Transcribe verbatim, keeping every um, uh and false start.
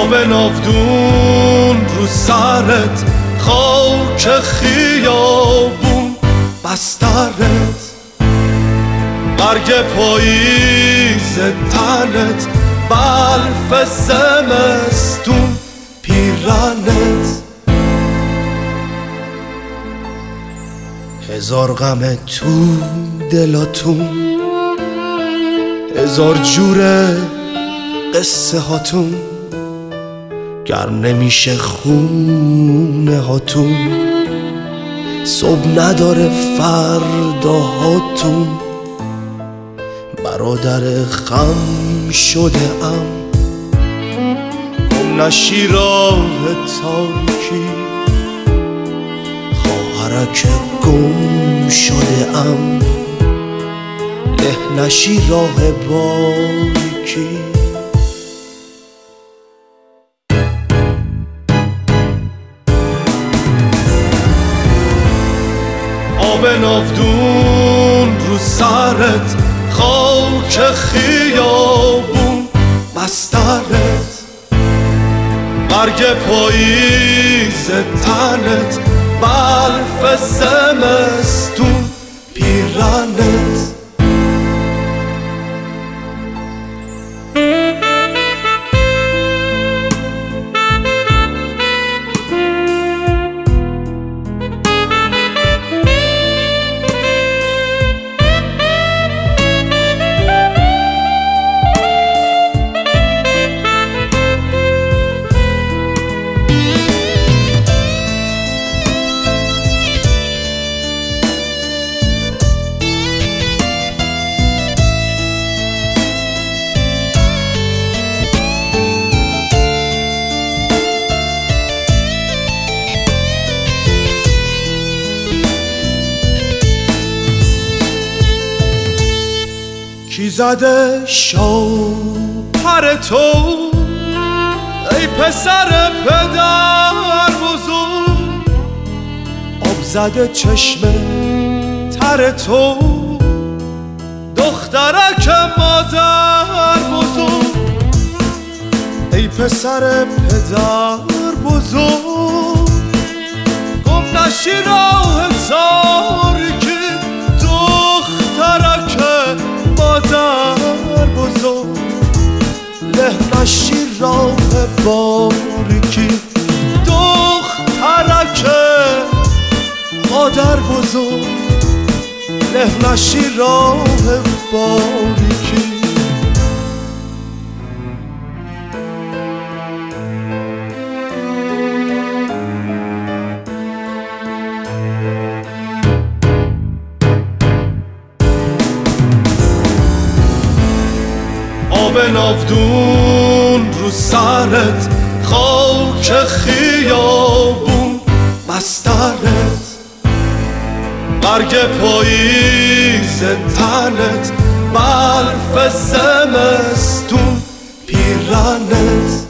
آب ناودون رو سرت، خاک خیابون بسترت، برگ پاییز تنت، برف زمستون پیرنت. هزار غم تو دلاتون، هزار جور قصه هاتون، گر نمیشه خونه هاتون، صبح نداره فردا هاتون. برادر غم شده ام، گم نشی راه تاریکی، خواهرک گم شده ام، له نشی راه باریکی. آب ناودون رو سرت، خاک خیابون بسترت، برگ پاییز تنت، برف زمستون پیرنت. کی زده شوهر تو ای پسر پدر بزرگ؟ آب زده چشم تر تو دخترک مادر بزرگ. ای پسر پدر بزرگ، گم نشی راه تاریکی، دخترک مادر بزرگ، له نشی راه باریکی. دخترک مادر بزرگ، له نشی راه باریکی. آب ناودون رو سرت، خاک خیابون بسترت، برگ پاییز تنت، برف زمستون پیرنت.